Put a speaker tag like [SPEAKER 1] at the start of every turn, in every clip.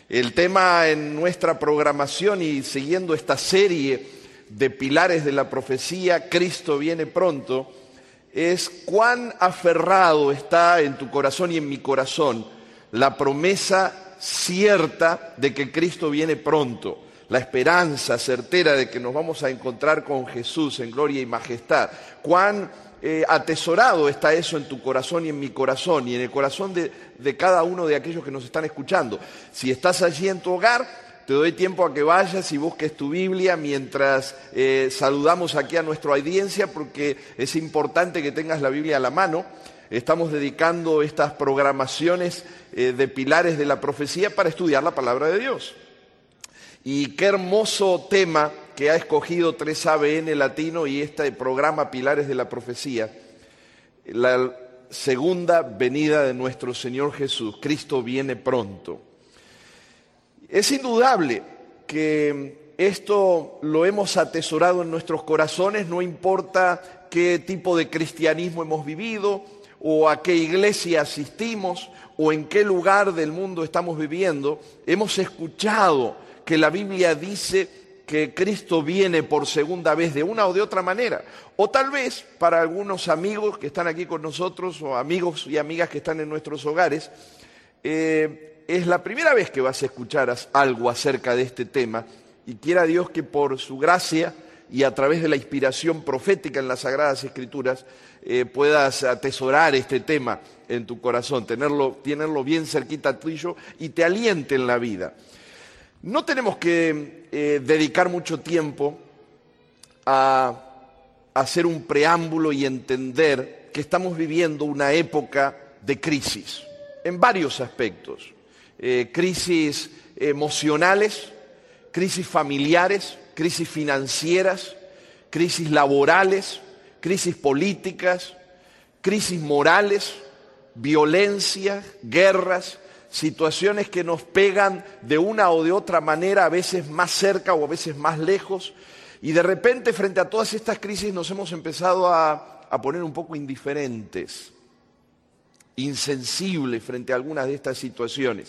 [SPEAKER 1] El tema en nuestra programación y siguiendo esta serie de pilares de la profecía, Cristo viene pronto, es cuán aferrado está en tu corazón y en mi corazón la promesa cierta de que Cristo viene pronto, la esperanza certera de que nos vamos a encontrar con Jesús en gloria y majestad. Cuán atesorado está eso en tu corazón y en mi corazón y en el corazón de cada uno de aquellos que nos están escuchando. Si estás allí en tu hogar, te doy tiempo a que vayas y busques tu Biblia mientras saludamos aquí a nuestra audiencia, porque es importante que tengas la Biblia a la mano. Estamos dedicando estas programaciones de pilares de la profecía para estudiar la palabra de Dios. Y qué hermoso tema que ha escogido 3ABN Latino y este programa Pilares de la Profecía, la segunda venida de nuestro Señor Jesús. Cristo viene pronto. Es indudable que esto lo hemos atesorado en nuestros corazones, no importa qué tipo de cristianismo hemos vivido, o a qué iglesia asistimos, o en qué lugar del mundo estamos viviendo. Hemos escuchado que la Biblia dice que Cristo viene por segunda vez de una o de otra manera. O tal vez para algunos amigos que están aquí con nosotros, o amigos y amigas que están en nuestros hogares, es la primera vez que vas a escuchar algo acerca de este tema, y quiera Dios que por su gracia y a través de la inspiración profética en las Sagradas Escrituras puedas atesorar este tema en tu corazón, tenerlo bien cerquita tuyo y te aliente en la vida. No tenemos que dedicar mucho tiempo a hacer un preámbulo y entender que estamos viviendo una época de crisis en varios aspectos. Crisis emocionales, crisis familiares, crisis financieras, crisis laborales, crisis políticas, crisis morales, violencia, guerras, situaciones que nos pegan de una o de otra manera, a veces más cerca o a veces más lejos, y de repente frente a todas estas crisis nos hemos empezado a poner un poco indiferentes, insensibles frente a algunas de estas situaciones.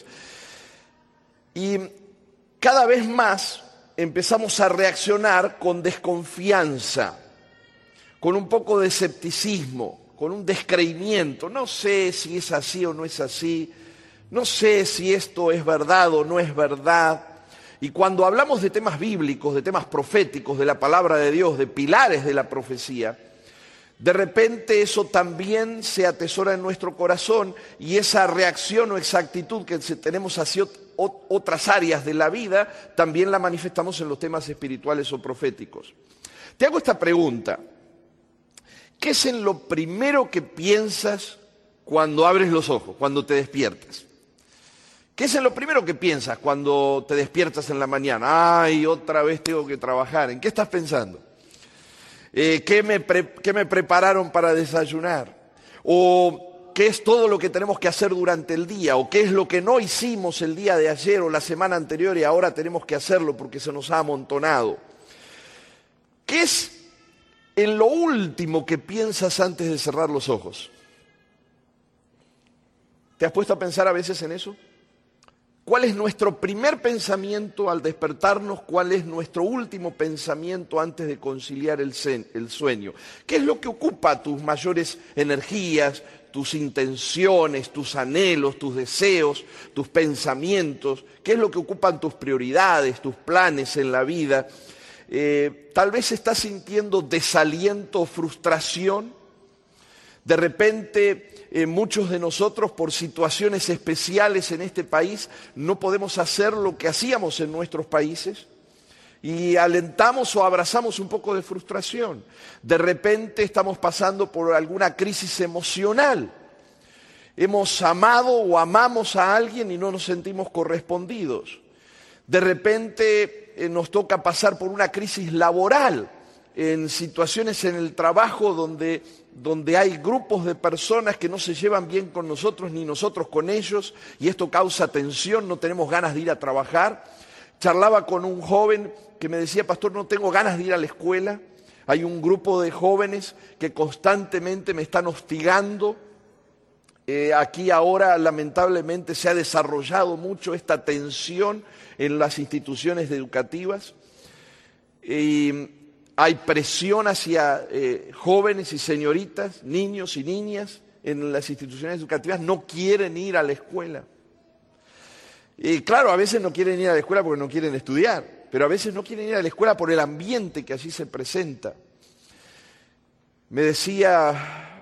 [SPEAKER 1] Y cada vez más empezamos a reaccionar con desconfianza, con un poco de escepticismo, con un descreimiento. No sé si es así o no es así, no sé si esto es verdad o no es verdad. Y cuando hablamos de temas bíblicos, de temas proféticos, de la palabra de Dios, de pilares de la profecía, de repente eso también se atesora en nuestro corazón, y esa reacción o exactitud que tenemos hacia otras áreas de la vida, también la manifestamos en los temas espirituales o proféticos. Te hago esta pregunta: ¿qué es en lo primero que piensas cuando abres los ojos, cuando te despiertas? ¿Qué es en lo primero que piensas cuando te despiertas en la mañana? ¡Ay, otra vez tengo que trabajar! ¿En qué estás pensando? ¿Qué me prepararon para desayunar? ¿O qué es todo lo que tenemos que hacer durante el día? ¿O qué es lo que no hicimos el día de ayer o la semana anterior y ahora tenemos que hacerlo porque se nos ha amontonado? ¿Qué es en lo último que piensas antes de cerrar los ojos? ¿Te has puesto a pensar a veces en eso? ¿Cuál es nuestro primer pensamiento al despertarnos? ¿Cuál es nuestro último pensamiento antes de conciliar el sueño? ¿Qué es lo que ocupa tus mayores energías, tus intenciones, tus anhelos, tus deseos, tus pensamientos? ¿Qué es lo que ocupan tus prioridades, tus planes en la vida? Tal vez estás sintiendo desaliento o frustración. De repente, muchos de nosotros, por situaciones especiales en este país, no podemos hacer lo que hacíamos en nuestros países, y alentamos o abrazamos un poco de frustración. De repente estamos pasando por alguna crisis emocional. Hemos amado o amamos a alguien y no nos sentimos correspondidos. De repente nos toca pasar por una crisis laboral, en situaciones en el trabajo donde hay grupos de personas que no se llevan bien con nosotros ni nosotros con ellos, y esto causa tensión, no tenemos ganas de ir a trabajar. Charlaba con un joven que me decía: pastor, no tengo ganas de ir a la escuela. Hay un grupo de jóvenes que constantemente me están hostigando Aquí ahora lamentablemente se ha desarrollado mucho esta tensión en las instituciones educativas y hay presión hacia jóvenes y señoritas, niños y niñas en las instituciones educativas, no quieren ir a la escuela. Y claro, a veces no quieren ir a la escuela porque no quieren estudiar, pero a veces no quieren ir a la escuela por el ambiente que allí se presenta. Me decía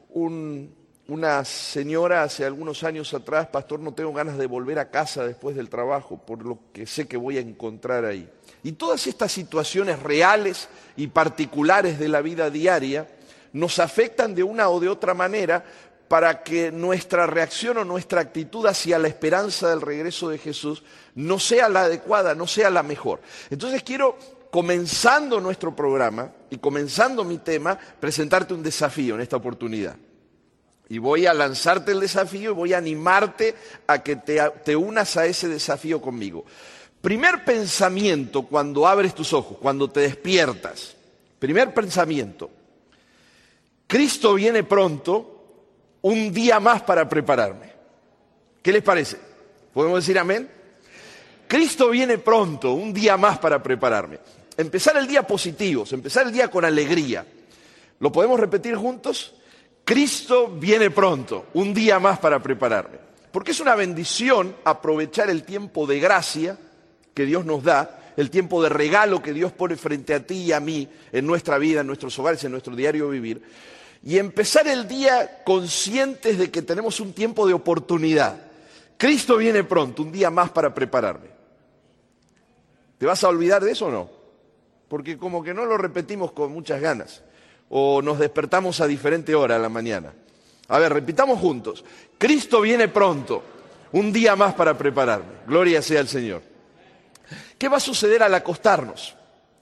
[SPEAKER 1] una señora hace algunos años atrás: pastor, no tengo ganas de volver a casa después del trabajo por lo que sé que voy a encontrar ahí. Y todas estas situaciones reales y particulares de la vida diaria nos afectan de una o de otra manera para que nuestra reacción o nuestra actitud hacia la esperanza del regreso de Jesús no sea la adecuada, no sea la mejor. Entonces quiero, comenzando nuestro programa y comenzando mi tema, presentarte un desafío en esta oportunidad. Y voy a lanzarte el desafío y voy a animarte a que te unas a ese desafío conmigo. Primer pensamiento cuando abres tus ojos, cuando te despiertas. Primer pensamiento: Cristo viene pronto, un día más para prepararme. ¿Qué les parece? ¿Podemos decir amén? Cristo viene pronto, un día más para prepararme. Empezar el día positivos, empezar el día con alegría. ¿Lo podemos repetir juntos? Cristo viene pronto, un día más para prepararme. Porque es una bendición aprovechar el tiempo de gracia que Dios nos da, el tiempo de regalo que Dios pone frente a ti y a mí en nuestra vida, en nuestros hogares, en nuestro diario vivir, y empezar el día conscientes de que tenemos un tiempo de oportunidad. Cristo viene pronto, un día más para prepararme. ¿Te vas a olvidar de eso o no? Porque como que no lo repetimos con muchas ganas, o nos despertamos a diferente hora a la mañana. A ver, repitamos juntos: Cristo viene pronto, un día más para prepararme. Gloria sea al Señor. ¿Qué va a suceder al acostarnos?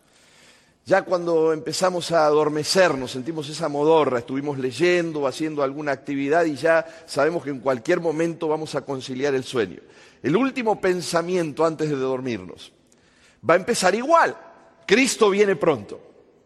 [SPEAKER 1] Ya cuando empezamos a adormecernos, sentimos esa modorra, estuvimos leyendo, haciendo alguna actividad y ya sabemos que en cualquier momento vamos a conciliar el sueño. El último pensamiento antes de dormirnos va a empezar igual: Cristo viene pronto.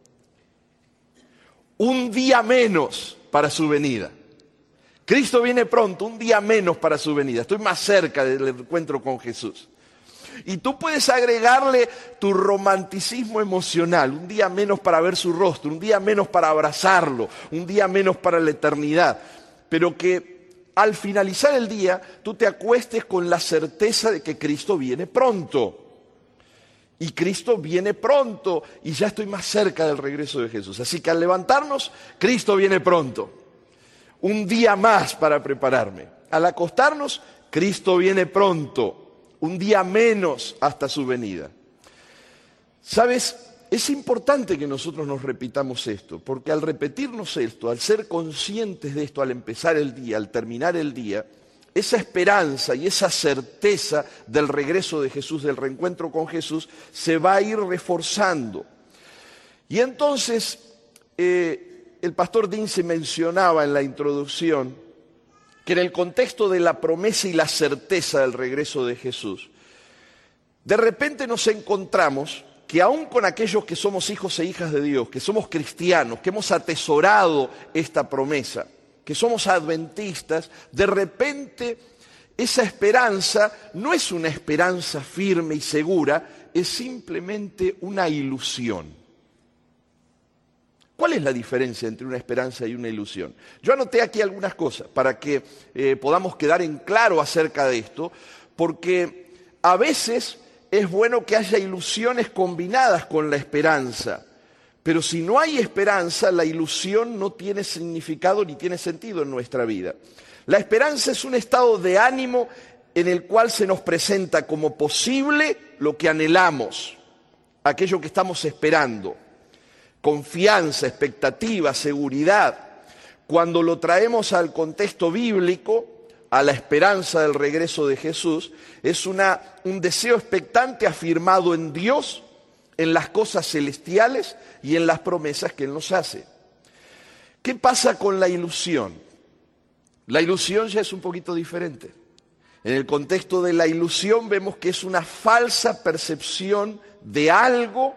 [SPEAKER 1] Un día menos para su venida. Cristo viene pronto, un día menos para su venida. Estoy más cerca del encuentro con Jesús. Y tú puedes agregarle tu romanticismo emocional: un día menos para ver su rostro, un día menos para abrazarlo, un día menos para la eternidad. Pero que al finalizar el día tú te acuestes con la certeza de que Cristo viene pronto. Y Cristo viene pronto y ya estoy más cerca del regreso de Jesús. Así que al levantarnos, Cristo viene pronto. Un día más para prepararme. Al acostarnos, Cristo viene pronto. Un día menos hasta su venida. ¿Sabes? Es importante que nosotros nos repitamos esto, porque al repetirnos esto, al ser conscientes de esto, al empezar el día, al terminar el día, esa esperanza y esa certeza del regreso de Jesús, del reencuentro con Jesús, se va a ir reforzando. Y entonces, el pastor Dinse mencionaba en la introducción que en el contexto de la promesa y la certeza del regreso de Jesús, de repente nos encontramos que aún con aquellos que somos hijos e hijas de Dios, que somos cristianos, que hemos atesorado esta promesa, que somos adventistas, de repente esa esperanza no es una esperanza firme y segura, es simplemente una ilusión. ¿Cuál es la diferencia entre una esperanza y una ilusión? Yo anoté aquí algunas cosas para que podamos quedar en claro acerca de esto, porque a veces es bueno que haya ilusiones combinadas con la esperanza, pero si no hay esperanza, la ilusión no tiene significado ni tiene sentido en nuestra vida. La esperanza es un estado de ánimo en el cual se nos presenta como posible lo que anhelamos, aquello que estamos esperando. Confianza, expectativa, seguridad. Cuando lo traemos al contexto bíblico, a la esperanza del regreso de Jesús, es un deseo expectante afirmado en Dios, en las cosas celestiales y en las promesas que Él nos hace. ¿Qué pasa con la ilusión? La ilusión ya es un poquito diferente. En el contexto de la ilusión vemos que es una falsa percepción de algo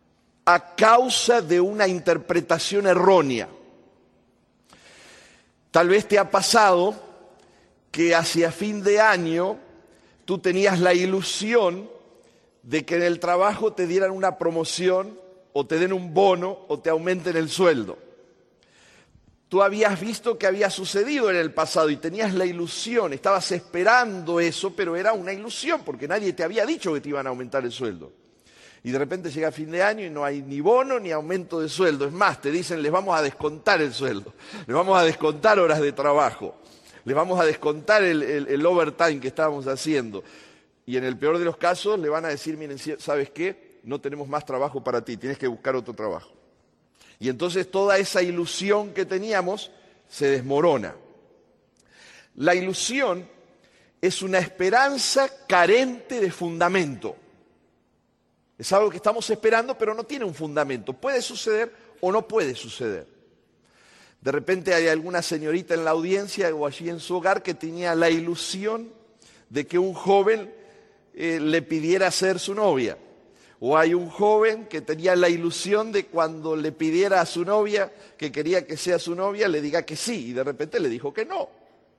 [SPEAKER 1] a causa de una interpretación errónea. Tal vez te ha pasado que hacia fin de año tú tenías la ilusión de que en el trabajo te dieran una promoción o te den un bono o te aumenten el sueldo. Tú habías visto que había sucedido en el pasado y tenías la ilusión, estabas esperando eso, pero era una ilusión porque nadie te había dicho que te iban a aumentar el sueldo. Y de repente llega fin de año y no hay ni bono ni aumento de sueldo. Es más, te dicen, les vamos a descontar el sueldo, les vamos a descontar horas de trabajo, les vamos a descontar el overtime que estábamos haciendo. Y en el peor de los casos le van a decir, miren, ¿sabes qué? No tenemos más trabajo para ti, tienes que buscar otro trabajo. Y entonces toda esa ilusión que teníamos se desmorona. La ilusión es una esperanza carente de fundamento. Es algo que estamos esperando, pero no tiene un fundamento. Puede suceder o no puede suceder. De repente hay alguna señorita en la audiencia o allí en su hogar que tenía la ilusión de que un joven le pidiera ser su novia. O hay un joven que tenía la ilusión de cuando le pidiera a su novia, que quería que sea su novia, le diga que sí, y de repente le dijo que no.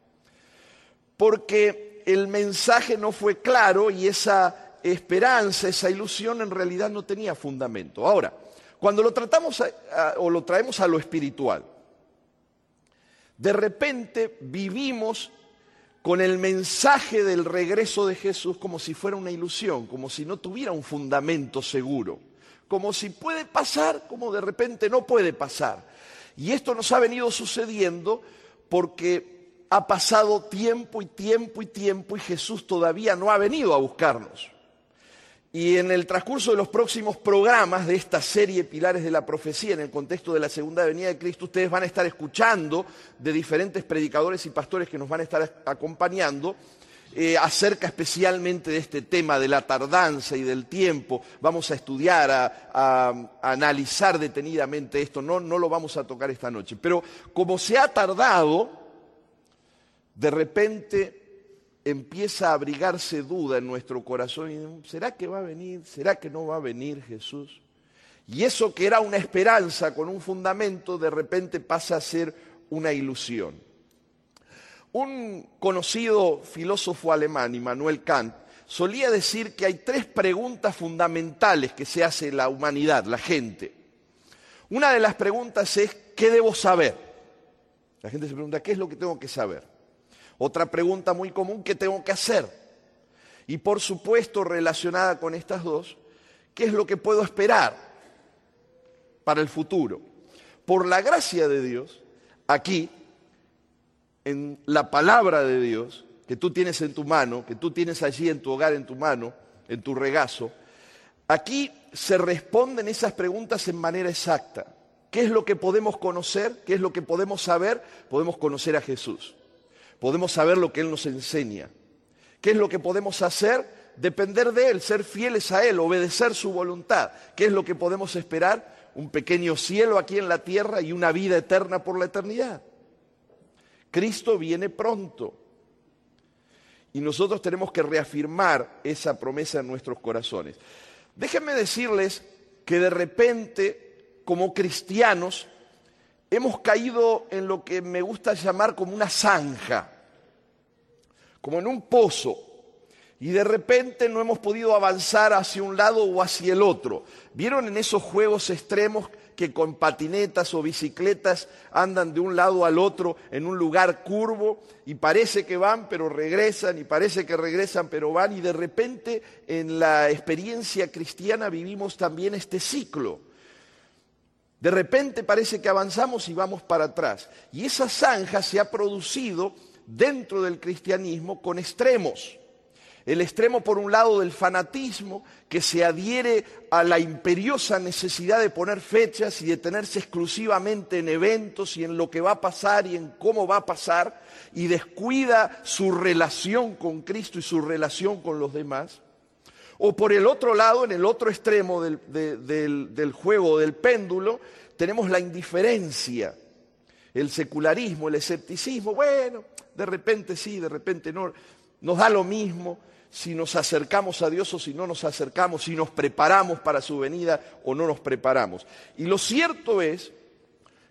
[SPEAKER 1] Porque el mensaje no fue claro y esa esperanza, esa ilusión en realidad no tenía fundamento. Ahora, cuando lo tratamos o lo traemos a lo espiritual, de repente vivimos con el mensaje del regreso de Jesús como si fuera una ilusión, como si no tuviera un fundamento seguro, como si puede pasar, como de repente no puede pasar. Y esto nos ha venido sucediendo porque ha pasado tiempo y tiempo y tiempo y Jesús todavía no ha venido a buscarnos. Y en el transcurso de los próximos programas de esta serie Pilares de la Profecía, en el contexto de la segunda venida de Cristo, ustedes van a estar escuchando de diferentes predicadores y pastores que nos van a estar acompañando acerca especialmente de este tema de la tardanza y del tiempo. Vamos a estudiar, a analizar detenidamente esto, no lo vamos a tocar esta noche. Pero como se ha tardado, de repente empieza a abrigarse duda en nuestro corazón. Y, ¿será que va a venir? ¿Será que no va a venir Jesús? Y eso que era una esperanza con un fundamento, de repente pasa a ser una ilusión. Un conocido filósofo alemán, Immanuel Kant, solía decir que hay 3 preguntas fundamentales que se hace la humanidad, la gente. Una de las preguntas es, ¿qué debo saber? La gente se pregunta, ¿qué es lo que tengo que saber? Otra pregunta muy común, ¿qué tengo que hacer? Y por supuesto, relacionada con estas dos, ¿qué es lo que puedo esperar para el futuro? Por la gracia de Dios, aquí, en la palabra de Dios, que tú tienes en tu mano, que tú tienes allí en tu hogar, en tu mano, en tu regazo, aquí se responden esas preguntas en manera exacta. ¿Qué es lo que podemos conocer? ¿Qué es lo que podemos saber? Podemos conocer a Jesús. Podemos saber lo que Él nos enseña. ¿Qué es lo que podemos hacer? Depender de Él, ser fieles a Él, obedecer su voluntad. ¿Qué es lo que podemos esperar? Un pequeño cielo aquí en la tierra y una vida eterna por la eternidad. Cristo viene pronto. Y nosotros tenemos que reafirmar esa promesa en nuestros corazones. Déjenme decirles que de repente, como cristianos, hemos caído en lo que me gusta llamar como una zanja, como en un pozo, y de repente no hemos podido avanzar hacia un lado o hacia el otro. ¿Vieron en esos juegos extremos que con patinetas o bicicletas andan de un lado al otro en un lugar curvo y parece que van pero regresan y parece que regresan pero van? Y de repente en la experiencia cristiana vivimos también este ciclo. De repente parece que avanzamos y vamos para atrás. Y esa zanja se ha producido dentro del cristianismo con extremos. El extremo, por un lado, del fanatismo, que se adhiere a la imperiosa necesidad de poner fechas y detenerse exclusivamente en eventos y en lo que va a pasar y en cómo va a pasar, y descuida su relación con Cristo y su relación con los demás. O por el otro lado, en el otro extremo del juego, del péndulo, tenemos la indiferencia, el secularismo, el escepticismo. Bueno, de repente sí, de repente no, nos da lo mismo si nos acercamos a Dios o si no nos acercamos, si nos preparamos para su venida o no nos preparamos. Y lo cierto es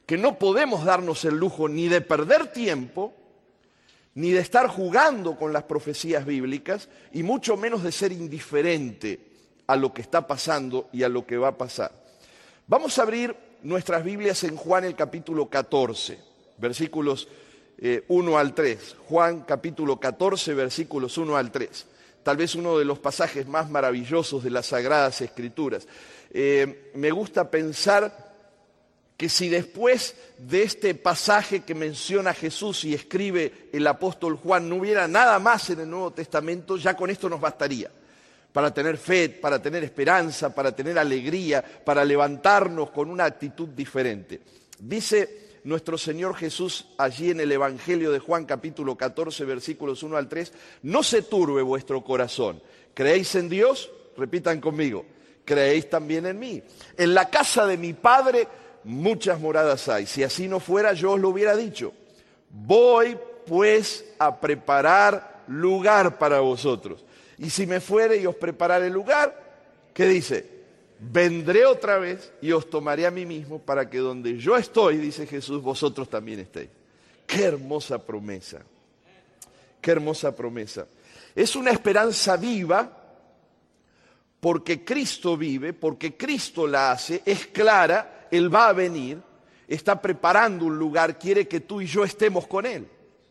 [SPEAKER 1] que no podemos darnos el lujo ni de perder tiempo, ni de estar jugando con las profecías bíblicas, y mucho menos de ser indiferente a lo que está pasando y a lo que va a pasar. Vamos a abrir nuestras Biblias en Juan el capítulo 14, versículos 1 al 3. Juan capítulo 14, versículos 1 al 3. Tal vez uno de los pasajes más maravillosos de las Sagradas Escrituras. Me gusta pensar que si después de este pasaje que menciona Jesús y escribe el apóstol Juan no hubiera nada más en el Nuevo Testamento, ya con esto nos bastaría para tener fe, para tener esperanza, para tener alegría, para levantarnos con una actitud diferente. Dice nuestro Señor Jesús allí en el Evangelio de Juan capítulo 14 versículos 1 al 3, no se turbe vuestro corazón, ¿creéis en Dios? Repitan conmigo, creéis también en mí. En la casa de mi Padre muchas moradas hay. Si así no fuera, yo os lo hubiera dicho. Voy pues a preparar lugar para vosotros. Y si me fuere y os prepararé el lugar, ¿qué dice? Vendré otra vez y os tomaré a mí mismo para que donde yo estoy, dice Jesús, vosotros también estéis. ¡Qué hermosa promesa! ¡Qué hermosa promesa! Es una esperanza viva porque Cristo vive, porque Cristo la hace, es clara. Él va a venir, está preparando un lugar, quiere que tú y yo estemos con Él.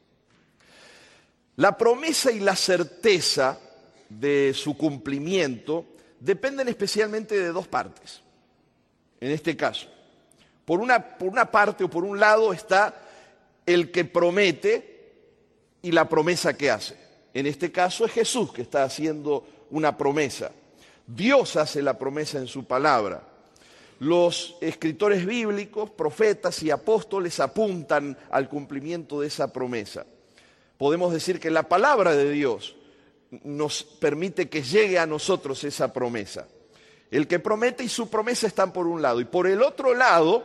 [SPEAKER 1] La promesa y la certeza de su cumplimiento dependen especialmente de dos partes. En este caso, por una parte o por un lado está el que promete y la promesa que hace. En este caso es Jesús que está haciendo una promesa. Dios hace la promesa en su palabra. Los escritores bíblicos, profetas y apóstoles apuntan al cumplimiento de esa promesa. Podemos decir que la palabra de Dios nos permite que llegue a nosotros esa promesa. El que promete y su promesa están por un lado. Y por el otro lado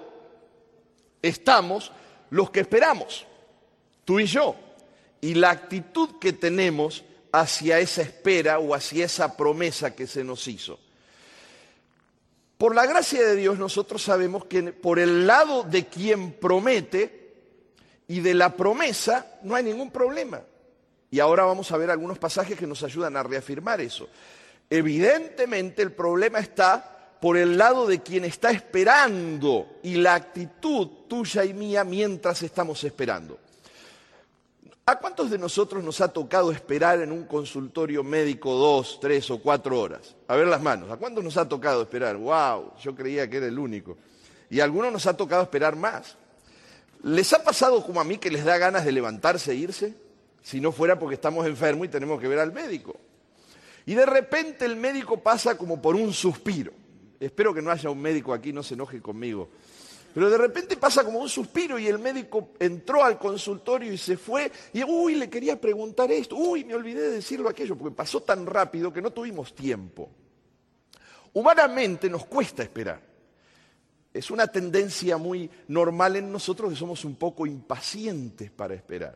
[SPEAKER 1] estamos los que esperamos, tú y yo. Y la actitud que tenemos hacia esa espera o hacia esa promesa que se nos hizo. Por la gracia de Dios nosotros sabemos que por el lado de quien promete y de la promesa no hay ningún problema. Y ahora vamos a ver algunos pasajes que nos ayudan a reafirmar eso. Evidentemente el problema está por el lado de quien está esperando y la actitud tuya y mía mientras estamos esperando. ¿A cuántos de nosotros nos ha tocado esperar en un consultorio médico 2, 3 o 4 horas? A ver las manos. ¿A cuántos nos ha tocado esperar? ¡Wow! Yo creía que era el único. Y a algunos nos ha tocado esperar más. ¿Les ha pasado como a mí que les da ganas de levantarse e irse? Si no fuera porque estamos enfermos y tenemos que ver al médico. Y de repente el médico pasa como por un suspiro. Espero que no haya un médico aquí, no se enoje conmigo. Pero de repente pasa como un suspiro y el médico entró al consultorio y se fue. Y le quería preguntar esto. Me olvidé de decirlo aquello, porque pasó tan rápido que no tuvimos tiempo. Humanamente nos cuesta esperar. Es una tendencia muy normal en nosotros que somos un poco impacientes para esperar.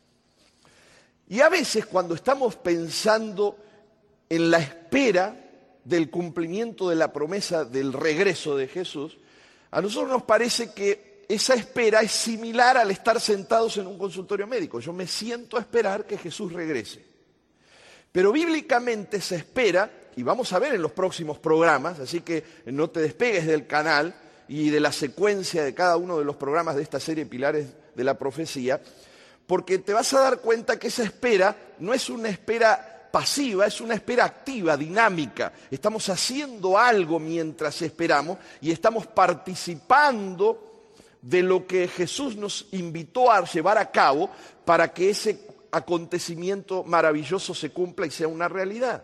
[SPEAKER 1] Y a veces cuando estamos pensando en la espera del cumplimiento de la promesa del regreso de Jesús, a nosotros nos parece que esa espera es similar al estar sentados en un consultorio médico. Yo me siento a esperar que Jesús regrese. Pero bíblicamente se espera, y vamos a ver en los próximos programas, así que no te despegues del canal y de la secuencia de cada uno de los programas de esta serie Pilares de la Profecía, porque te vas a dar cuenta que esa espera no es una espera pasiva, es una espera activa, dinámica. Estamos haciendo algo mientras esperamos y estamos participando de lo que Jesús nos invitó a llevar a cabo para que ese acontecimiento maravilloso se cumpla y sea una realidad.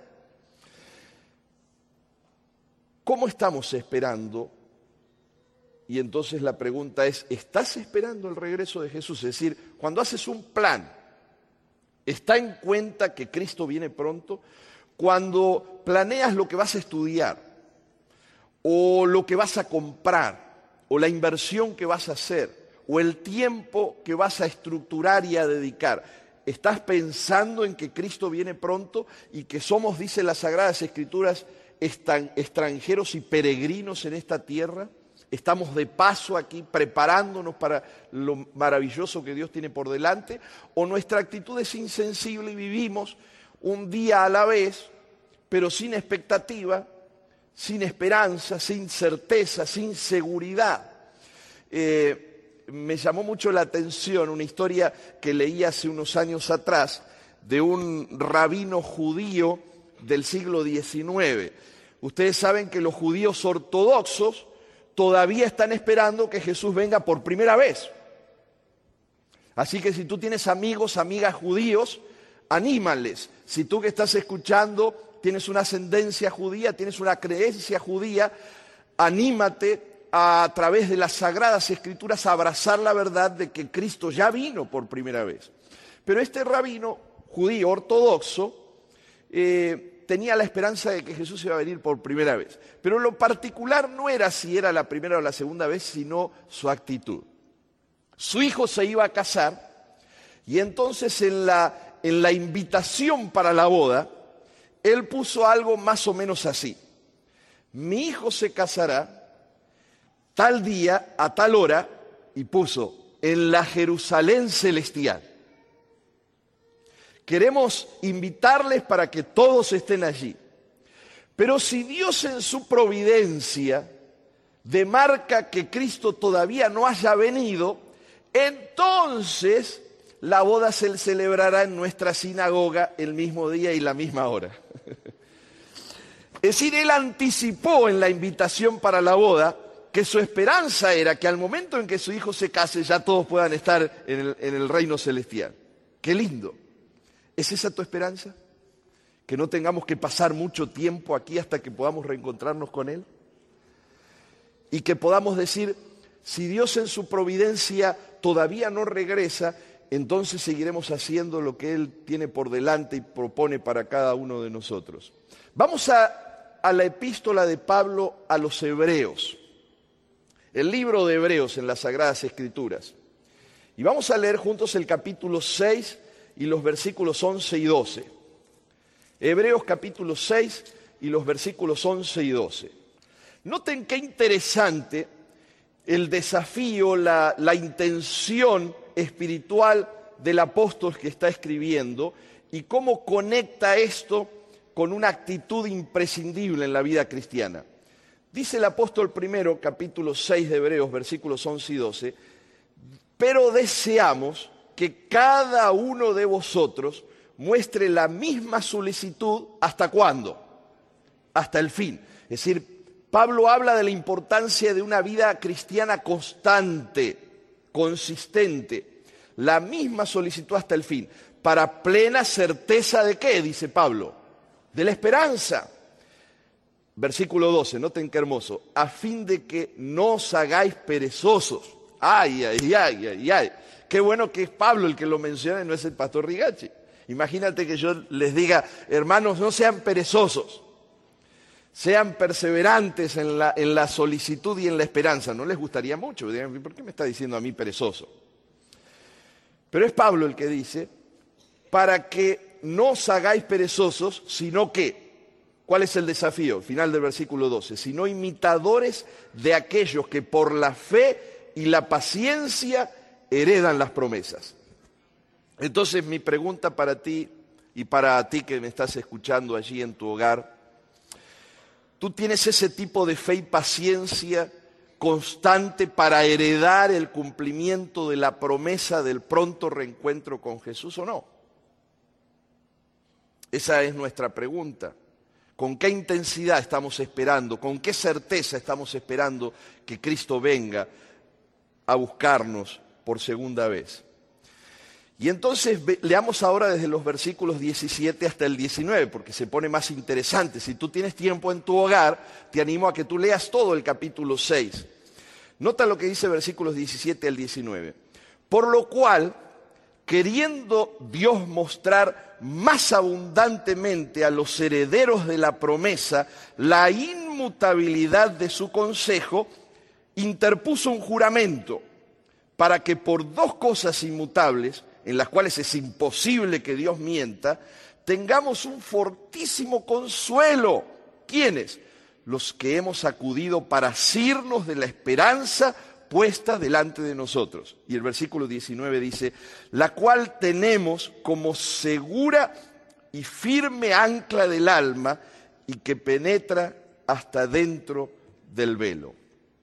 [SPEAKER 1] ¿Cómo estamos esperando? Y entonces la pregunta es, ¿estás esperando el regreso de Jesús? Es decir, cuando haces un plan, ¿está en cuenta que Cristo viene pronto? Cuando planeas lo que vas a estudiar, o lo que vas a comprar, o la inversión que vas a hacer, o el tiempo que vas a estructurar y a dedicar, ¿estás pensando en que Cristo viene pronto y que somos, dicen las Sagradas Escrituras, extranjeros y peregrinos en esta tierra? estamos de paso aquí preparándonos para lo maravilloso que Dios tiene por delante, o nuestra actitud es insensible y vivimos un día a la vez, pero sin expectativa, sin esperanza, sin certeza, sin seguridad. Me llamó mucho la atención una historia que leí hace unos años atrás de un rabino judío del siglo XIX. Ustedes saben que los judíos ortodoxos todavía están esperando que Jesús venga por primera vez. Así que si tú tienes amigos, amigas judíos, anímales. Si tú que estás escuchando tienes una ascendencia judía, tienes una creencia judía, anímate a través de las Sagradas Escrituras a abrazar la verdad de que Cristo ya vino por primera vez. Pero este rabino judío ortodoxo tenía la esperanza de que Jesús iba a venir por primera vez. Pero lo particular no era si era la primera o la segunda vez, sino su actitud. Su hijo se iba a casar y entonces en la invitación para la boda, él puso algo más o menos así: mi hijo se casará tal día, a tal hora, y puso, en la Jerusalén celestial. Queremos invitarles para que todos estén allí. Pero si Dios en su providencia demarca que Cristo todavía no haya venido, entonces la boda se celebrará en nuestra sinagoga el mismo día y la misma hora. Es decir, él anticipó en la invitación para la boda que su esperanza era que al momento en que su hijo se case ya todos puedan estar en el reino celestial. ¡Qué lindo! ¿Es esa tu esperanza? ¿Que no tengamos que pasar mucho tiempo aquí hasta que podamos reencontrarnos con Él? Y que podamos decir, si Dios en su providencia todavía no regresa, entonces seguiremos haciendo lo que Él tiene por delante y propone para cada uno de nosotros. Vamos a la epístola de Pablo a los Hebreos. El libro de Hebreos en las Sagradas Escrituras. Y vamos a leer juntos el capítulo 6 y los versículos 11 y 12. Hebreos capítulo 6 y los versículos 11 y 12. Noten qué interesante el desafío, la intención espiritual del apóstol que está escribiendo y cómo conecta esto con una actitud imprescindible en la vida cristiana. Dice el apóstol primero, capítulo 6 de Hebreos, versículos 11 y 12, pero deseamos que cada uno de vosotros muestre la misma solicitud, ¿hasta cuándo? Hasta el fin. Es decir, Pablo habla de la importancia de una vida cristiana constante, consistente, la misma solicitud hasta el fin, para plena certeza de ¿qué? Dice Pablo, de la esperanza. Versículo 12, noten qué hermoso, a fin de que no os hagáis perezosos. Ay, ay, ay, ay, ay. Qué bueno que es Pablo el que lo menciona y no es el pastor Rigachi. Imagínate que yo les diga, hermanos, no sean perezosos, sean perseverantes en la solicitud y en la esperanza. No les gustaría mucho, digan, ¿por qué me está diciendo a mí perezoso? Pero es Pablo el que dice, para que no os hagáis perezosos, sino que, ¿cuál es el desafío? Final del versículo 12. Sino imitadores de aquellos que por la fe y la paciencia heredan las promesas. Entonces mi pregunta para ti y para ti que me estás escuchando allí en tu hogar, ¿tú tienes ese tipo de fe y paciencia constante para heredar el cumplimiento de la promesa del pronto reencuentro con Jesús o no? Esa es nuestra pregunta. ¿Con qué intensidad estamos esperando? ¿Con qué certeza estamos esperando que Cristo venga a buscarnos por segunda vez? Y entonces leamos ahora desde los versículos 17 hasta el 19, porque se pone más interesante. Si tú tienes tiempo en tu hogar, te animo a que tú leas todo el capítulo 6. Nota lo que dice versículos 17 al 19. Por lo cual, queriendo Dios mostrar más abundantemente a los herederos de la promesa la inmutabilidad de su consejo, interpuso un juramento para que por dos cosas inmutables, en las cuales es imposible que Dios mienta, tengamos un fortísimo consuelo. ¿Quiénes? los que hemos acudido para asirnos de la esperanza puesta delante de nosotros. Y el versículo 19 dice, la cual tenemos como segura y firme ancla del alma y que penetra hasta dentro del velo.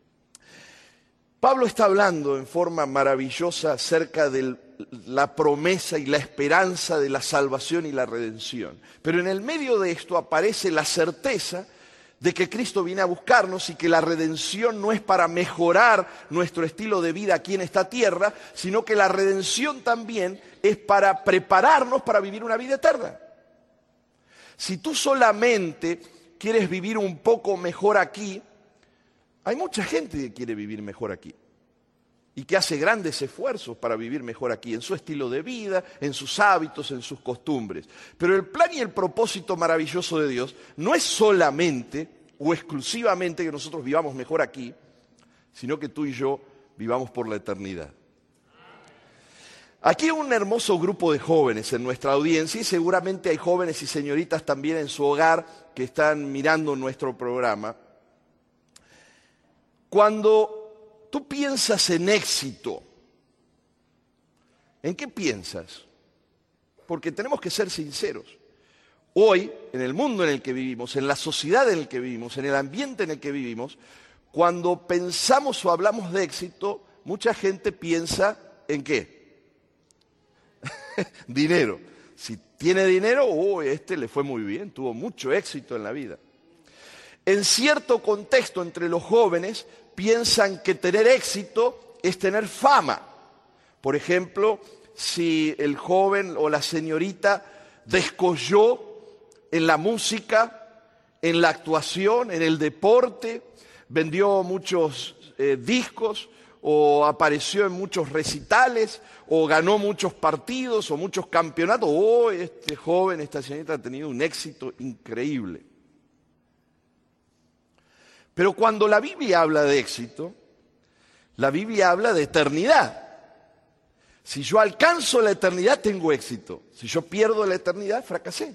[SPEAKER 1] Pablo está hablando en forma maravillosa acerca de la promesa y la esperanza de la salvación y la redención. Pero en el medio de esto aparece la certeza de que Cristo viene a buscarnos y que la redención no es para mejorar nuestro estilo de vida aquí en esta tierra, sino que la redención también es para prepararnos para vivir una vida eterna. Si tú solamente quieres vivir un poco mejor aquí, hay mucha gente que quiere vivir mejor aquí y que hace grandes esfuerzos para vivir mejor aquí, en su estilo de vida, en sus hábitos, en sus costumbres. Pero el plan y el propósito maravilloso de Dios no es solamente o exclusivamente que nosotros vivamos mejor aquí, sino que tú y yo vivamos por la eternidad. Aquí hay un hermoso grupo de jóvenes en nuestra audiencia y seguramente hay jóvenes y señoritas también en su hogar que están mirando nuestro programa. Cuando tú piensas en éxito, ¿en qué piensas? Porque tenemos que ser sinceros. Hoy, en el mundo en el que vivimos, en la sociedad en el que vivimos, en el ambiente en el que vivimos, cuando pensamos o hablamos de éxito, mucha gente piensa ¿en qué? Dinero. Si tiene dinero, este le fue muy bien, tuvo mucho éxito en la vida. En cierto contexto entre los jóvenes piensan que tener éxito es tener fama. Por ejemplo, si el joven o la señorita descolló en la música, en la actuación, en el deporte, vendió muchos discos o apareció en muchos recitales o ganó muchos partidos o muchos campeonatos. Este joven, esta señorita ha tenido un éxito increíble. Pero cuando la Biblia habla de éxito, la Biblia habla de eternidad. Si yo alcanzo la eternidad, tengo éxito. Si yo pierdo la eternidad, fracasé.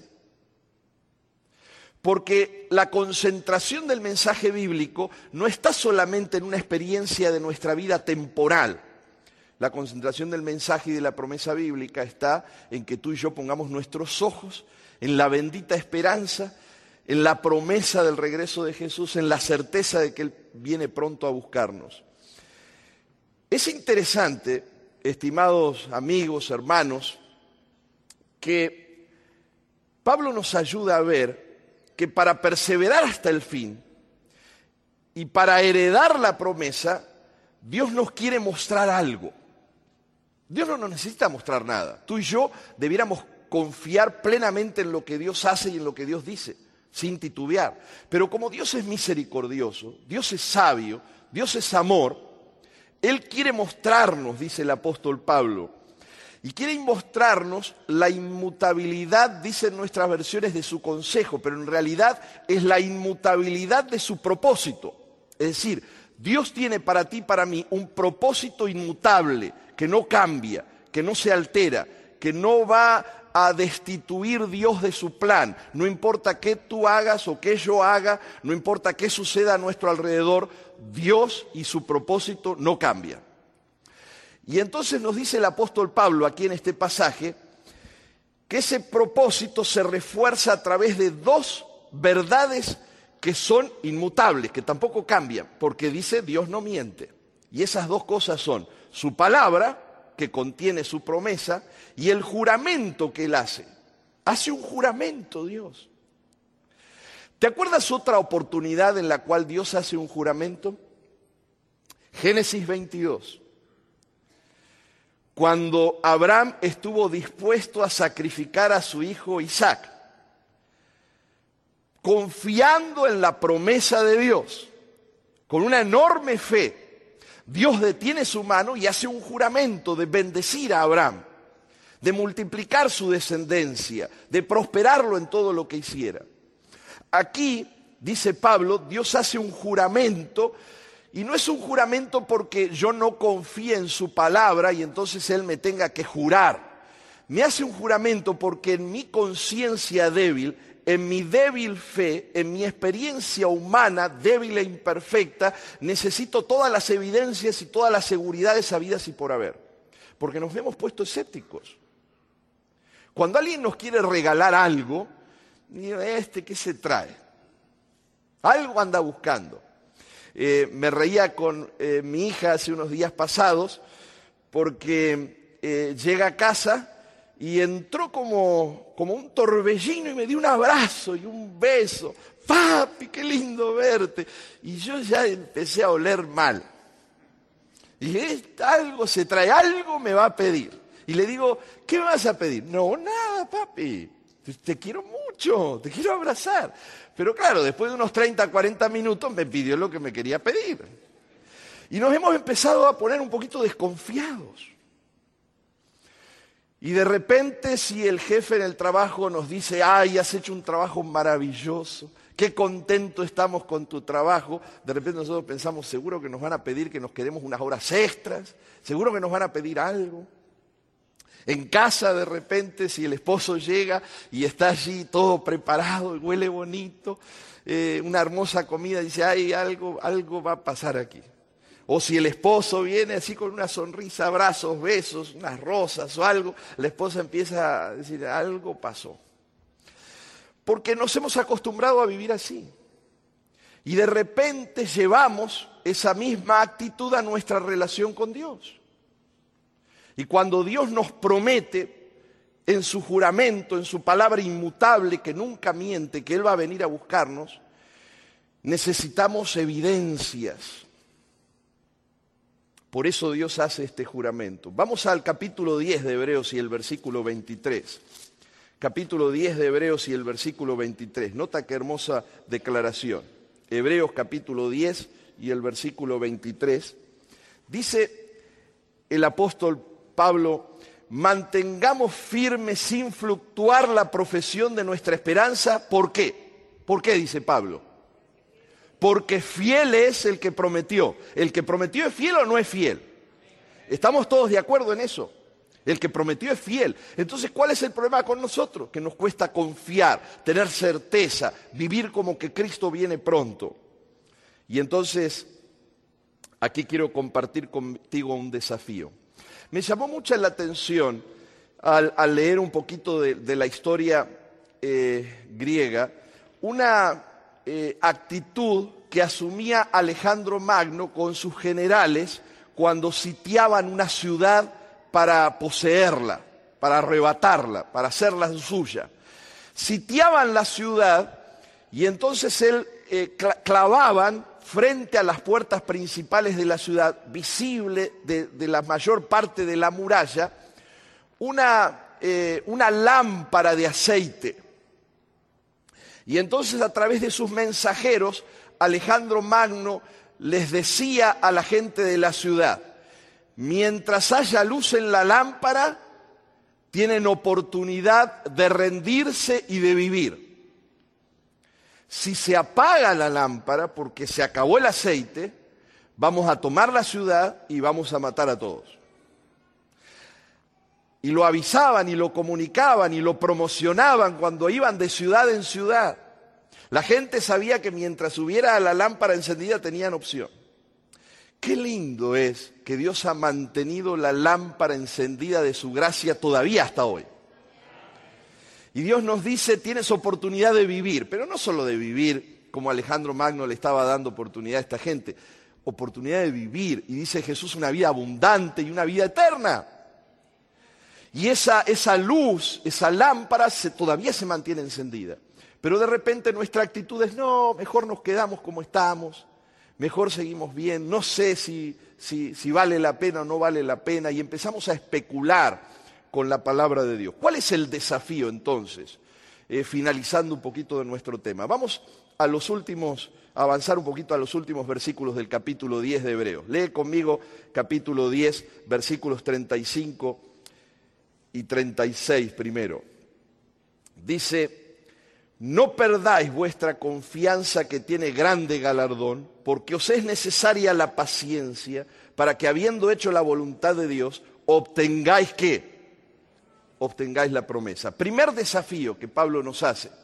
[SPEAKER 1] Porque la concentración del mensaje bíblico no está solamente en una experiencia de nuestra vida temporal. La concentración del mensaje y de la promesa bíblica está en que tú y yo pongamos nuestros ojos en la bendita esperanza, en la promesa del regreso de Jesús, en la certeza de que Él viene pronto a buscarnos. Es interesante, estimados amigos, hermanos, que Pablo nos ayuda a ver que para perseverar hasta el fin y para heredar la promesa, Dios nos quiere mostrar algo. Dios no nos necesita mostrar nada. Tú y yo debiéramos confiar plenamente en lo que Dios hace y en lo que Dios dice, sin titubear. Pero como Dios es misericordioso, Dios es sabio, Dios es amor, Él quiere mostrarnos, dice el apóstol Pablo, y quiere mostrarnos la inmutabilidad, dicen nuestras versiones, de su consejo, pero en realidad es la inmutabilidad de su propósito. Es decir, Dios tiene para ti y para mí un propósito inmutable, que no cambia, que no se altera, que no va a destituir Dios de su plan. No importa qué tú hagas o qué yo haga, no importa qué suceda a nuestro alrededor, Dios y su propósito no cambian. Y entonces nos dice el apóstol Pablo aquí en este pasaje que ese propósito se refuerza a través de dos verdades que son inmutables, que tampoco cambian, porque dice Dios no miente. Y esas dos cosas son su palabra, que contiene su promesa, y el juramento que Él hace. Hace un juramento Dios. ¿Te acuerdas otra oportunidad en la cual Dios hace un juramento? Génesis 22. Cuando Abraham estuvo dispuesto a sacrificar a su hijo Isaac, confiando en la promesa de Dios, con una enorme fe, Dios detiene su mano y hace un juramento de bendecir a Abraham, de multiplicar su descendencia, de prosperarlo en todo lo que hiciera. Aquí, dice Pablo, Dios hace un juramento. Y no es un juramento porque yo no confíe en su palabra y entonces Él me tenga que jurar. Me hace un juramento porque en mi conciencia débil en mi débil fe, en mi experiencia humana, débil e imperfecta, necesito todas las evidencias y todas las seguridades habidas y por haber. Porque nos hemos puesto escépticos. Cuando alguien nos quiere regalar algo, digo, ¿qué se trae? Algo anda buscando. Me reía con mi hija hace unos días pasados porque llega a casa y entró como un torbellino y me dio un abrazo y un beso. Papi, qué lindo verte. Y yo ya empecé a oler mal. Y dije, algo se trae, algo me va a pedir. Y le digo, ¿qué me vas a pedir? No, nada, papi. Te quiero mucho, te quiero abrazar. Pero claro, después de unos 30, 40 minutos me pidió lo que me quería pedir. Y nos hemos empezado a poner un poquito desconfiados. Y de repente, si el jefe en el trabajo nos dice, ay, has hecho un trabajo maravilloso, qué contento estamos con tu trabajo, de repente nosotros pensamos, seguro que nos van a pedir que nos quedemos unas horas extras, seguro que nos van a pedir algo. En casa, de repente, si el esposo llega y está allí todo preparado y huele bonito, una hermosa comida, dice, ay, algo va a pasar aquí. O si el esposo viene así con una sonrisa, abrazos, besos, unas rosas o algo, la esposa empieza a decir, algo pasó. Porque nos hemos acostumbrado a vivir así. Y de repente llevamos esa misma actitud a nuestra relación con Dios. Y cuando Dios nos promete en su juramento, en su palabra inmutable, que nunca miente, que Él va a venir a buscarnos, necesitamos evidencias. Por eso Dios hace este juramento. Vamos al capítulo 10 de Hebreos y el versículo 23. Capítulo 10 de Hebreos y el versículo 23. Nota qué hermosa declaración. Hebreos capítulo 10 y el versículo 23. Dice el apóstol Pablo, mantengamos firme sin fluctuar la profesión de nuestra esperanza. ¿Por qué? ¿Por qué dice Pablo? Porque fiel es el que prometió. ¿El que prometió es fiel o no es fiel? ¿Estamos todos de acuerdo en eso? El que prometió es fiel. Entonces, ¿cuál es el problema con nosotros? Que nos cuesta confiar, tener certeza, vivir como que Cristo viene pronto. Y entonces, aquí quiero compartir contigo un desafío. Me llamó mucha la atención al leer un poquito de la historia griega, una actitud que asumía Alejandro Magno con sus generales cuando sitiaban una ciudad para poseerla, para arrebatarla, para hacerla suya. Sitiaban la ciudad y entonces él clavaban frente a las puertas principales de la ciudad, visible de la mayor parte de la muralla, una lámpara de aceite. Y entonces a través de sus mensajeros, Alejandro Magno les decía a la gente de la ciudad, mientras haya luz en la lámpara, tienen oportunidad de rendirse y de vivir. Si se apaga la lámpara porque se acabó el aceite, vamos a tomar la ciudad y vamos a matar a todos. Y lo avisaban y lo comunicaban y lo promocionaban cuando iban de ciudad en ciudad. La gente sabía que mientras hubiera la lámpara encendida tenían opción. Qué lindo es que Dios ha mantenido la lámpara encendida de su gracia todavía hasta hoy. Y Dios nos dice, tienes oportunidad de vivir, pero no solo de vivir, como Alejandro Magno le estaba dando oportunidad a esta gente, oportunidad de vivir, y dice Jesús, una vida abundante y una vida eterna. Y esa luz, esa lámpara todavía se mantiene encendida. Pero de repente nuestra actitud es, no, mejor nos quedamos como estamos, mejor seguimos bien, no sé si vale la pena o no vale la pena, y empezamos a especular con la palabra de Dios. ¿Cuál es el desafío entonces? Finalizando un poquito de nuestro tema. Vamos a avanzar un poquito a los últimos versículos del capítulo 10 de Hebreos. Lee conmigo capítulo 10, versículos 35 y 36 primero. Dice, no perdáis vuestra confianza que tiene grande galardón, porque os es necesaria la paciencia para que habiendo hecho la voluntad de Dios, obtengáis ¿qué? Obtengáis la promesa. Primer desafío que Pablo nos hace.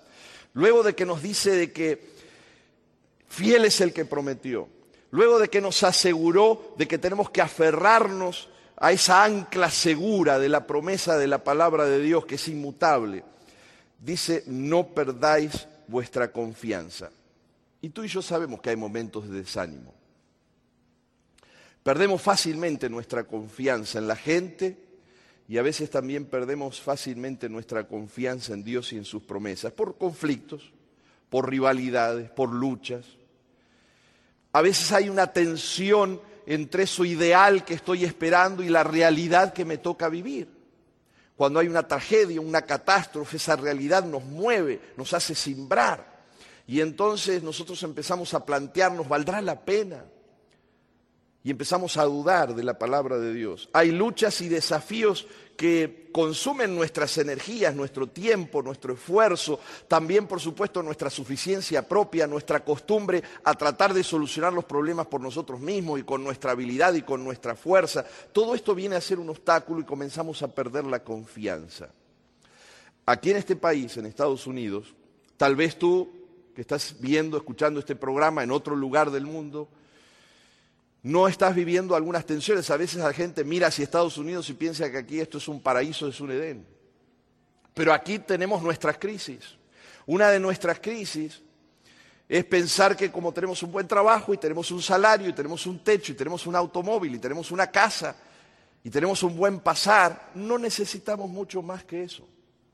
[SPEAKER 1] luego de que nos dice de que fiel es el que prometió, luego de que nos aseguró de que tenemos que aferrarnos a esa ancla segura de la promesa de la palabra de Dios que es inmutable, dice, no perdáis vuestra confianza. Y tú y yo sabemos que hay momentos de desánimo. Perdemos fácilmente nuestra confianza en la gente y a veces también perdemos fácilmente nuestra confianza en Dios y en sus promesas, por conflictos, por rivalidades, por luchas. A veces hay una tensión entre eso ideal que estoy esperando y la realidad que me toca vivir. Cuando hay una tragedia, una catástrofe, esa realidad nos mueve, nos hace cimbrar. Y entonces nosotros empezamos a plantearnos, ¿valdrá la pena? Y empezamos a dudar de la palabra de Dios. Hay luchas y desafíos que consumen nuestras energías, nuestro tiempo, nuestro esfuerzo, también por supuesto nuestra suficiencia propia, nuestra costumbre a tratar de solucionar los problemas por nosotros mismos y con nuestra habilidad y con nuestra fuerza. Todo esto viene a ser un obstáculo y comenzamos a perder la confianza. Aquí en este país, en Estados Unidos, tal vez tú que estás viendo, escuchando este programa en otro lugar del mundo, no estás viviendo algunas tensiones. A veces la gente mira hacia Estados Unidos y piensa que aquí esto es un paraíso, es un Edén. Pero aquí tenemos nuestras crisis. Una de nuestras crisis es pensar que como tenemos un buen trabajo y tenemos un salario y tenemos un techo y tenemos un automóvil y tenemos una casa y tenemos un buen pasar, no necesitamos mucho más que eso.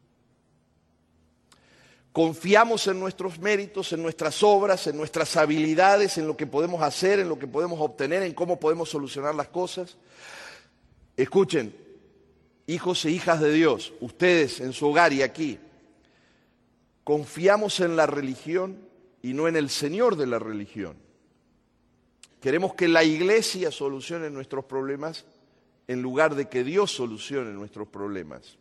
[SPEAKER 1] Confiamos en nuestros méritos, en nuestras obras, en nuestras habilidades, en lo que podemos hacer, en lo que podemos obtener, en cómo podemos solucionar las cosas. Escuchen, hijos e hijas de Dios, ustedes en su hogar y aquí, confiamos en la religión y no en el Señor de la religión. Queremos que la iglesia solucione nuestros problemas en lugar de que Dios solucione nuestros problemas.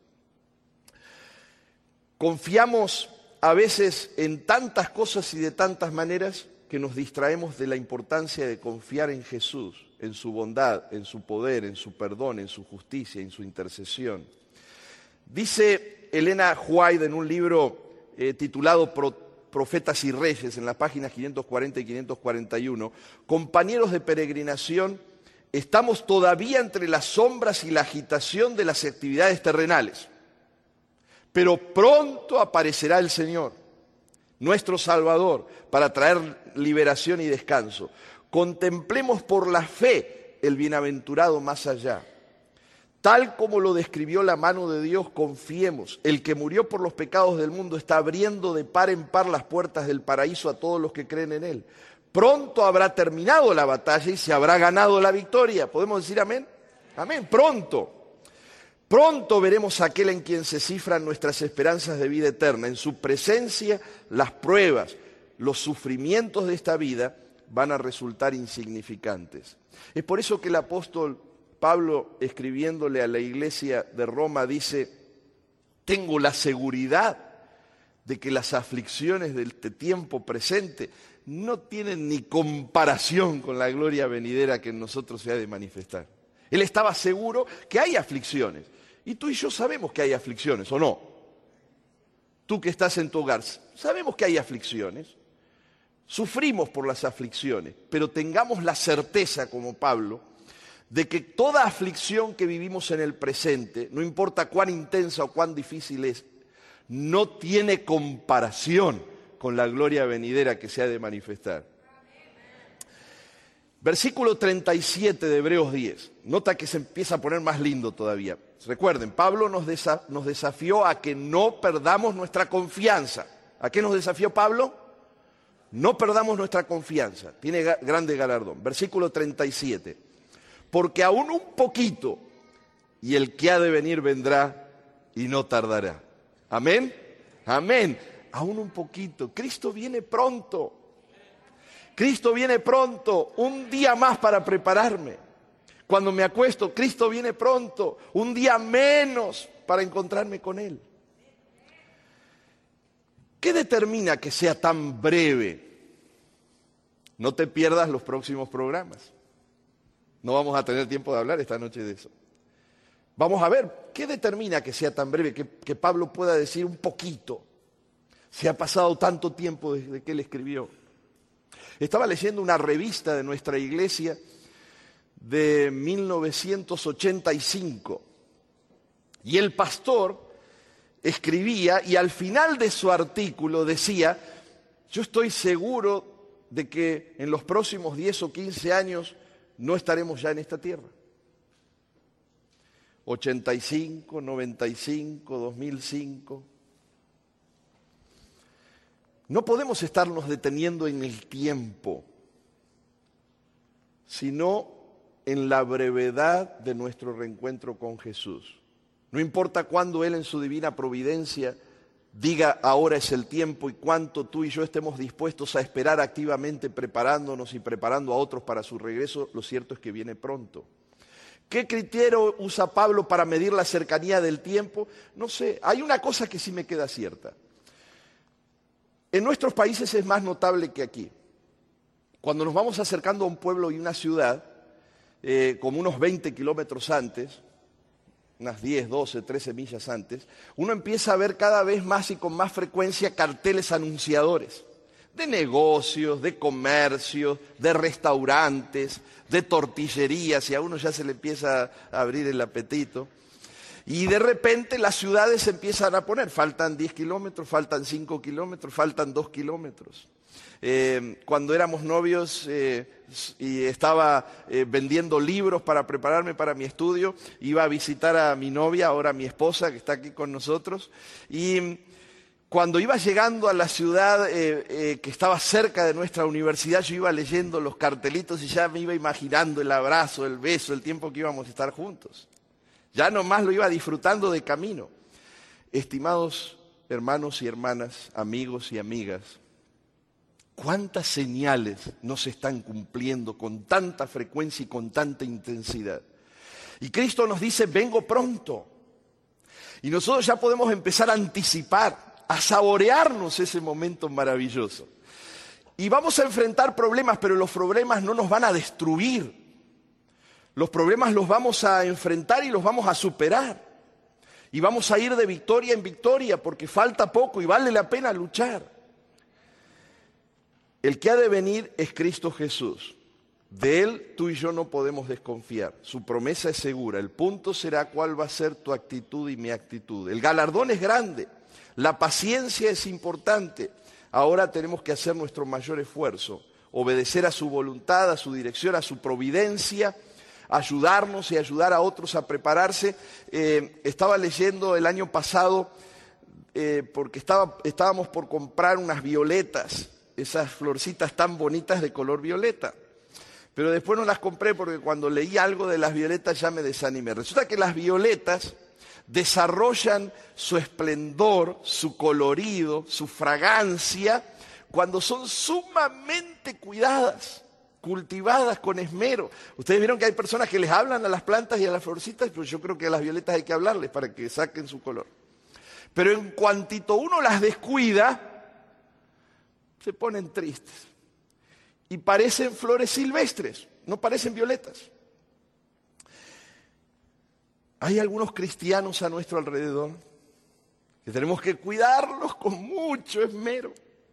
[SPEAKER 1] Confiamos a veces en tantas cosas y de tantas maneras que nos distraemos de la importancia de confiar en Jesús, en su bondad, en su poder, en su perdón, en su justicia, en su intercesión. Dice Elena White en un libro titulado Profetas y Reyes, en las páginas 540 y 541, compañeros de peregrinación, estamos todavía entre las sombras y la agitación de las actividades terrenales. Pero pronto aparecerá el Señor, nuestro Salvador, para traer liberación y descanso. Contemplemos por la fe el bienaventurado más allá. Tal como lo describió la mano de Dios, confiemos. El que murió por los pecados del mundo está abriendo de par en par las puertas del paraíso a todos los que creen en Él. Pronto habrá terminado la batalla y se habrá ganado la victoria. ¿Podemos decir amén? Amén, pronto. Pronto veremos a aquel en quien se cifran nuestras esperanzas de vida eterna. En su presencia, las pruebas, los sufrimientos de esta vida van a resultar insignificantes. Es por eso que el apóstol Pablo, escribiéndole a la iglesia de Roma, dice, tengo la seguridad de que las aflicciones de este tiempo presente no tienen ni comparación con la gloria venidera que en nosotros se ha de manifestar. Él estaba seguro que hay aflicciones. Y tú y yo sabemos que hay aflicciones, ¿o no? Tú que estás en tu hogar, sabemos que hay aflicciones. Sufrimos por las aflicciones, pero tengamos la certeza, como Pablo, de que toda aflicción que vivimos en el presente, no importa cuán intensa o cuán difícil es, no tiene comparación con la gloria venidera que se ha de manifestar. Versículo 37 de Hebreos 10. Nota que se empieza a poner más lindo todavía. Recuerden, Pablo nos desafió a que no perdamos nuestra confianza. ¿A qué nos desafió Pablo? No perdamos nuestra confianza. Tiene grande galardón. Versículo 37. Porque aún un poquito, y el que ha de venir vendrá y no tardará. ¿Amén? Amén. Aún un poquito. Cristo viene pronto. Cristo viene pronto, un día más para prepararme. Cuando me acuesto, Cristo viene pronto, un día menos para encontrarme con Él. ¿Qué determina que sea tan breve? No te pierdas los próximos programas. No vamos a tener tiempo de hablar esta noche de eso. Vamos a ver, ¿qué determina que sea tan breve, que Pablo pueda decir un poquito? Si ha pasado tanto tiempo desde que él escribió. Estaba leyendo una revista de nuestra iglesia de 1985 y el pastor escribía y al final de su artículo decía: yo estoy seguro de que en los próximos 10 o 15 años no estaremos ya en esta tierra. 85, 95, 2005. No podemos estarnos deteniendo en el tiempo, sino en la brevedad de nuestro reencuentro con Jesús. No importa cuándo Él en su divina providencia diga ahora es el tiempo y cuánto tú y yo estemos dispuestos a esperar activamente preparándonos y preparando a otros para su regreso, lo cierto es que viene pronto. ¿Qué criterio usa Pablo para medir la cercanía del tiempo? No sé, hay una cosa que sí me queda cierta. En nuestros países es más notable que aquí. Cuando nos vamos acercando a un pueblo y una ciudad, como unos 20 kilómetros antes, unas 10, 12, 13 millas antes, uno empieza a ver cada vez más y con más frecuencia carteles anunciadores de negocios, de comercios, de restaurantes, de tortillerías, y a uno ya se le empieza a abrir el apetito. Y de repente las ciudades empiezan a poner, faltan 10 kilómetros, faltan 5 kilómetros, faltan 2 kilómetros. Cuando éramos novios y estaba vendiendo libros para prepararme para mi estudio, iba a visitar a mi novia, ahora mi esposa, que está aquí con nosotros, y cuando iba llegando a la ciudad que estaba cerca de nuestra universidad, yo iba leyendo los cartelitos y ya me iba imaginando el abrazo, el beso, el tiempo que íbamos a estar juntos. Ya nomás lo iba disfrutando de camino. Estimados hermanos y hermanas, amigos y amigas, ¿cuántas señales no se están cumpliendo con tanta frecuencia y con tanta intensidad? Y Cristo nos dice, vengo pronto. Y nosotros ya podemos empezar a anticipar, a saborearnos ese momento maravilloso. Y vamos a enfrentar problemas, pero los problemas no nos van a destruir. Los problemas los vamos a enfrentar y los vamos a superar. Y vamos a ir de victoria en victoria porque falta poco y vale la pena luchar. El que ha de venir es Cristo Jesús. De Él tú y yo no podemos desconfiar. Su promesa es segura. El punto será cuál va a ser tu actitud y mi actitud. El galardón es grande. La paciencia es importante. Ahora tenemos que hacer nuestro mayor esfuerzo. Obedecer a su voluntad, a su dirección, a su providencia, ayudarnos y ayudar a otros a prepararse. Estaba leyendo el año pasado, porque estábamos por comprar unas violetas, esas florcitas tan bonitas de color violeta. Pero después no las compré porque cuando leí algo de las violetas ya me desanimé. Resulta que las violetas desarrollan su esplendor, su colorido, su fragancia, cuando son sumamente cuidadas, cultivadas con esmero. Ustedes vieron que hay personas que les hablan a las plantas y a las florcitas, pero yo creo que a las violetas hay que hablarles para que saquen su color. Pero en cuantito uno las descuida, se ponen tristes. Y parecen flores silvestres, no parecen violetas. Hay algunos cristianos a nuestro alrededor que tenemos que cuidarlos con mucho esmero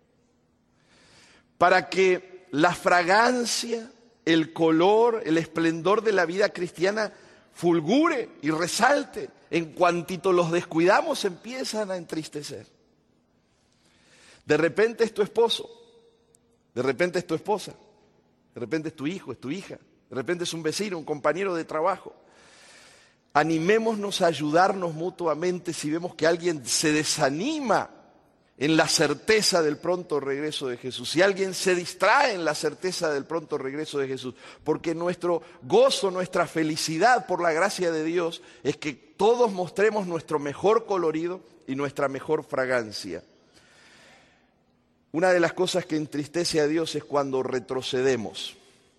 [SPEAKER 1] para que la fragancia, el color, el esplendor de la vida cristiana fulgure y resalte. En cuantito los descuidamos empiezan a entristecer. De repente es tu esposo, de repente es tu esposa, de repente es tu hijo, es tu hija, de repente es un vecino, un compañero de trabajo. Animémonos a ayudarnos mutuamente si vemos que alguien se desanima en la certeza del pronto regreso de Jesús. Si alguien se distrae en la certeza del pronto regreso de Jesús. Porque nuestro gozo, nuestra felicidad por la gracia de Dios es que todos mostremos nuestro mejor colorido y nuestra mejor fragancia. Una de las cosas que entristece a Dios es cuando retrocedemos.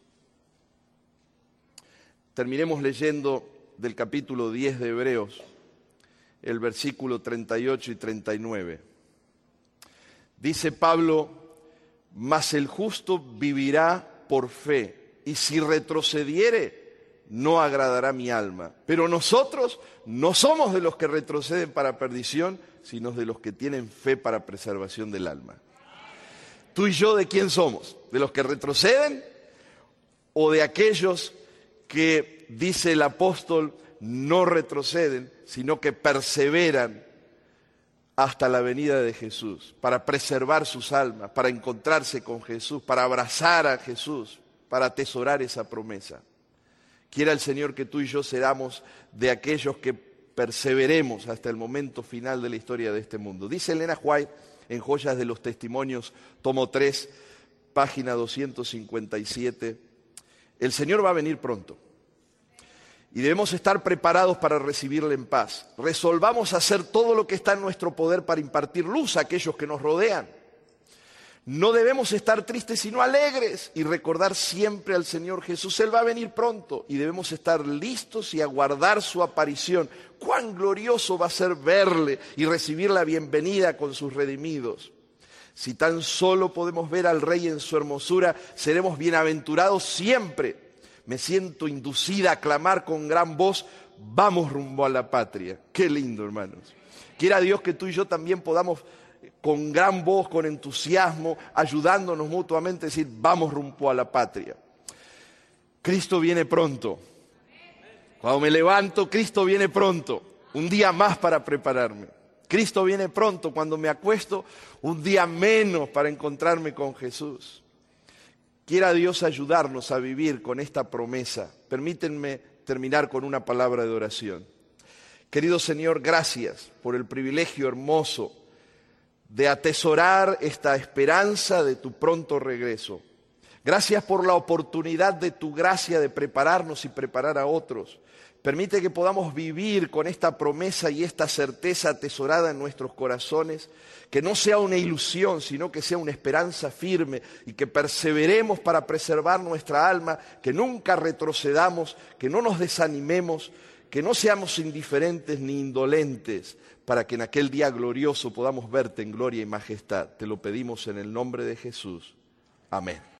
[SPEAKER 1] Terminemos leyendo del capítulo 10 de Hebreos, el versículo 38 y 39. Dice Pablo, mas el justo vivirá por fe, y si retrocediere, no agradará mi alma. Pero nosotros no somos de los que retroceden para perdición, sino de los que tienen fe para preservación del alma. ¿Tú y yo de quién somos? ¿De los que retroceden o de aquellos que, dice el apóstol, no retroceden, sino que perseveran hasta la venida de Jesús, para preservar sus almas, para encontrarse con Jesús, para abrazar a Jesús, para atesorar esa promesa? Quiera el Señor que tú y yo seamos de aquellos que perseveremos hasta el momento final de la historia de este mundo. Dice Elena White en Joyas de los Testimonios, tomo 3, página 257, el Señor va a venir pronto y debemos estar preparados para recibirle en paz. Resolvamos hacer todo lo que está en nuestro poder para impartir luz a aquellos que nos rodean. No debemos estar tristes sino alegres y recordar siempre al Señor Jesús. Él va a venir pronto y debemos estar listos y aguardar su aparición. Cuán glorioso va a ser verle y recibir la bienvenida con sus redimidos. Si tan solo podemos ver al Rey en su hermosura, seremos bienaventurados siempre. Me siento inducida a clamar con gran voz, vamos rumbo a la patria. Qué lindo, hermanos. Quiera Dios que tú y yo también podamos con gran voz, con entusiasmo, ayudándonos mutuamente, decir, vamos rumbo a la patria. Cristo viene pronto. Cuando me levanto, Cristo viene pronto. Un día más para prepararme. Cristo viene pronto. Cuando me acuesto, un día menos para encontrarme con Jesús. Quiera Dios ayudarnos a vivir con esta promesa. Permítanme terminar con una palabra de oración. Querido Señor, gracias por el privilegio hermoso de atesorar esta esperanza de tu pronto regreso. Gracias por la oportunidad de tu gracia de prepararnos y preparar a otros. Permite que podamos vivir con esta promesa y esta certeza atesorada en nuestros corazones, que no sea una ilusión, sino que sea una esperanza firme y que perseveremos para preservar nuestra alma, que nunca retrocedamos, que no nos desanimemos, que no seamos indiferentes ni indolentes, para que en aquel día glorioso podamos verte en gloria y majestad. Te lo pedimos en el nombre de Jesús. Amén.